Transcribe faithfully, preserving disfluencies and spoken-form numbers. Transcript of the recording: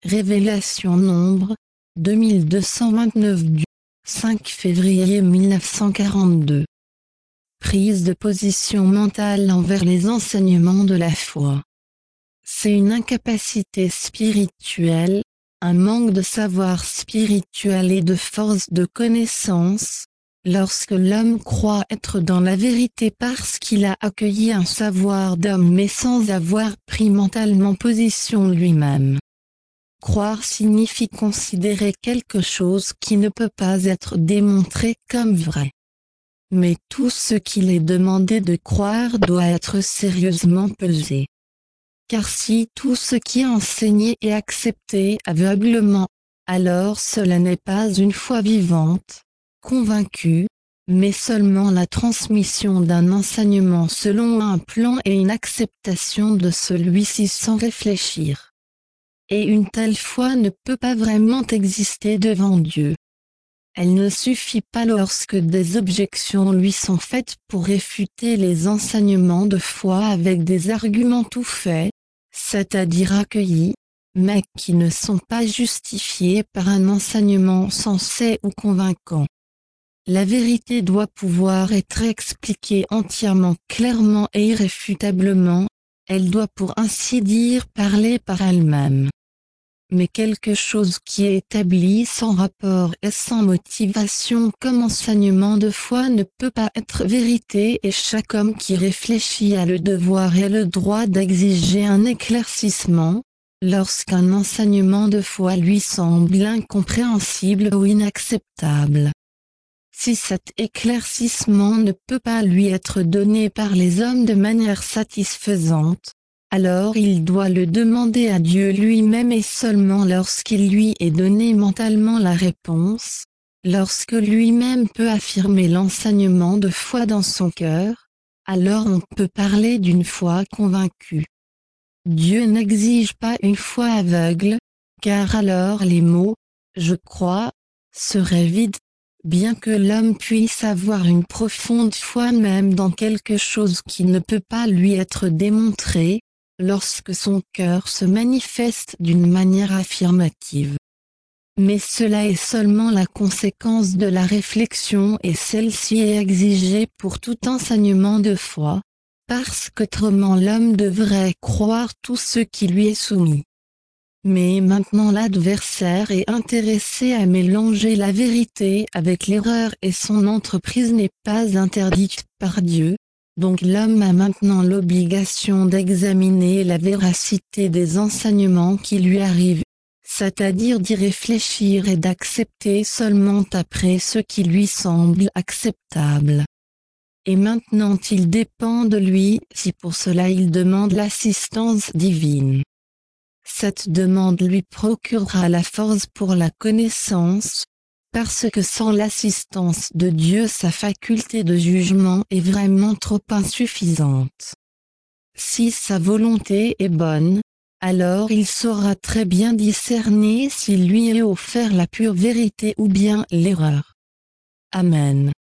Révélation Nombre, deux mille deux cent vingt-neuf du cinq février mille neuf cent quarante-deux. Prise de position mentale envers les enseignements de la foi. C'est une incapacité spirituelle, un manque de savoir spirituel et de force de connaissance, lorsque l'homme croit être dans la vérité parce qu'il a accueilli un savoir d'homme mais sans avoir pris mentalement position lui-même. Croire signifie considérer quelque chose qui ne peut pas être démontré comme vrai. Mais tout ce qu'il est demandé de croire doit être sérieusement pesé. Car si tout ce qui est enseigné est accepté aveuglément, alors cela n'est pas une foi vivante, convaincue, mais seulement la transmission d'un enseignement selon un plan et une acceptation de celui-ci sans réfléchir. Et une telle foi ne peut pas vraiment exister devant Dieu. Elle ne suffit pas lorsque des objections lui sont faites pour réfuter les enseignements de foi avec des arguments tout faits, c'est-à-dire accueillis, mais qui ne sont pas justifiés par un enseignement sensé ou convaincant. La vérité doit pouvoir être expliquée entièrement, clairement et irréfutablement, elle doit pour ainsi dire parler par elle-même. Mais quelque chose qui est établi sans rapport et sans motivation comme enseignement de foi ne peut pas être vérité et chaque homme qui réfléchit a le devoir et le droit d'exiger un éclaircissement, lorsqu'un enseignement de foi lui semble incompréhensible ou inacceptable. Si cet éclaircissement ne peut pas lui être donné par les hommes de manière satisfaisante, alors il doit le demander à Dieu lui-même et seulement lorsqu'il lui est donné mentalement la réponse, lorsque lui-même peut affirmer l'enseignement de foi dans son cœur, alors on peut parler d'une foi convaincue. Dieu n'exige pas une foi aveugle, car alors les mots « je crois » seraient vides, bien que l'homme puisse avoir une profonde foi même dans quelque chose qui ne peut pas lui être démontré, lorsque son cœur se manifeste d'une manière affirmative. Mais cela est seulement la conséquence de la réflexion et celle-ci est exigée pour tout enseignement de foi, parce qu'autrement l'homme devrait croire tout ce qui lui est soumis. Mais maintenant l'adversaire est intéressé à mélanger la vérité avec l'erreur et son entreprise n'est pas interdite par Dieu. Donc l'homme a maintenant l'obligation d'examiner la véracité des enseignements qui lui arrivent, c'est-à-dire d'y réfléchir et d'accepter seulement après ce qui lui semble acceptable. Et maintenant il dépend de lui si pour cela il demande l'assistance divine. Cette demande lui procurera la force pour la connaissance, parce que sans l'assistance de Dieu sa faculté de jugement est vraiment trop insuffisante. Si sa volonté est bonne, alors il saura très bien discerner s'il lui est offert la pure vérité ou bien l'erreur. Amen.